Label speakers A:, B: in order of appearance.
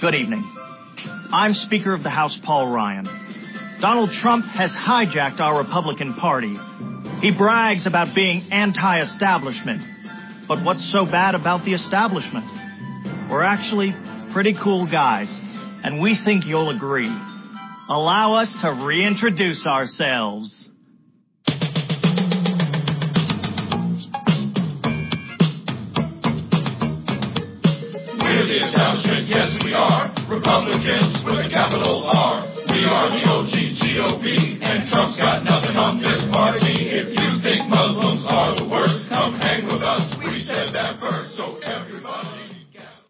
A: Good evening. I'm Speaker of the House Paul Ryan. Donald Trump has hijacked our Republican Party. He brags about being anti-establishment. But what's so bad about the establishment? We're actually pretty cool guys, and we think you'll agree. Allow us to reintroduce ourselves.
B: We're the establishment, yes we are. Republicans with a capital R. We are the OG GOP, and Trump's got